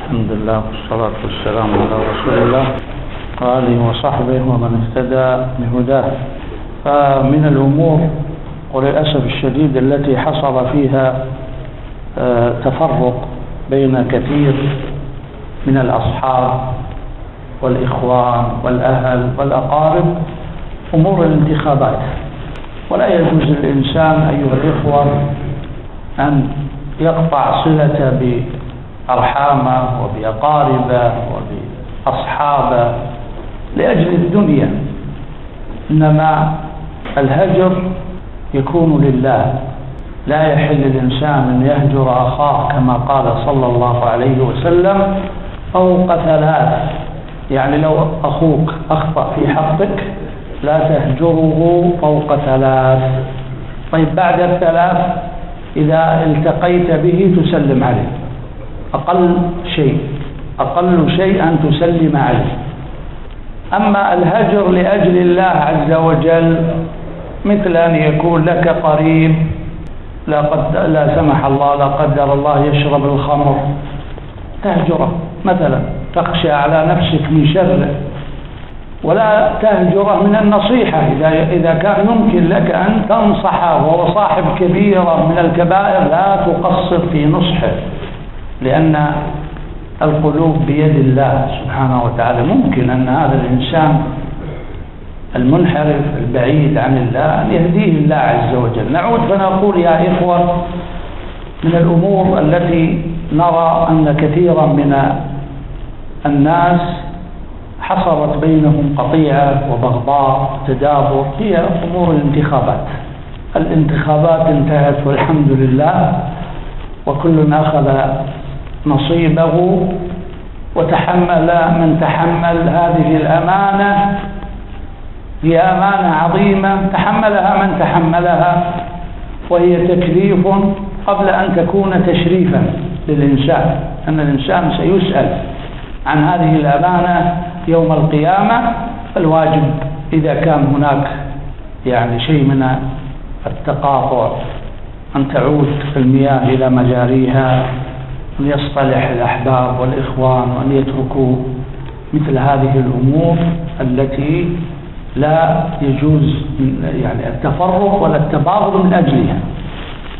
الحمد لله والصلاة والسلام على رسول الله وآله وصحبه ومن اهتدى بهداه. فمن الأمور وللأسف الشديد التي حصل فيها تفرق بين كثير من الأصحاب والإخوان والأهل والأقارب أمور الانتخابات. ولا يجوز للإنسان أيها الإخوة أن يقطع صلة بأرحامه وبأقاربه وبأصحابه لأجل الدنيا، إنما الهجر يكون لله. لا يحل للإنسان أن يهجر أخاه كما قال صلى الله عليه وسلم فوق ثلاث، يعني لو أخوك أخطأ في حقك لا تهجره فوق ثلاث. طيب بعد الثلاث إذا التقيت به تسلم عليه، أقل شيء أن تسلم عليه. أما الهجر لأجل الله عز وجل مثل أن يكون لك قريب لا سمح الله لا قدر الله يشرب الخمر، تهجره مثلا، تخشى على نفسك من شره، ولا تهجره من النصيحة إذا كان يمكن لك أن تنصحه وهو صاحب كبيرة من الكبائر لا تقصر في نصحه، لأن القلوب بيد الله سبحانه وتعالى. ممكن أن هذا الإنسان المنحرف البعيد عن الله أن يهديه الله عز وجل. نعود فنقول يا إخوة، من الأمور التي نرى أن كثيرا من الناس حصلت بينهم قطيعة وبغضاء تدابر هي أمور الانتخابات. الانتخابات انتهت والحمد لله، وكل أخذ نصيبه وتحمل من تحمل هذه الأمانة. هي أمانة عظيمة تحملها من تحملها، وهي تكليف قبل أن تكون تشريفا للإنسان، أن الإنسان سيسأل عن هذه الأمانة يوم القيامة. الواجب إذا كان هناك يعني شيء من التقاطع أن تعود المياه إلى مجاريها، أن يصطلح الأحباب والإخوان وأن يتركوا مثل هذه الأمور التي لا يجوز يعني التفرق ولا التباغض من أجلها.